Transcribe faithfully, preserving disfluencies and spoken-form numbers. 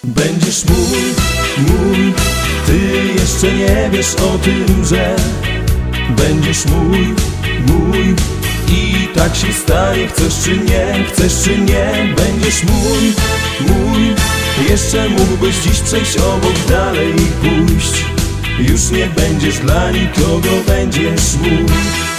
Będziesz mój, mój, ty jeszcze nie wiesz o tym, że będziesz mój, mój i tak się stanie, chcesz czy nie, chcesz czy nie. Będziesz mój, mój, jeszcze mógłbyś dziś przejść obok, dalej pójść. Już nie będziesz dla nikogo, będziesz mój.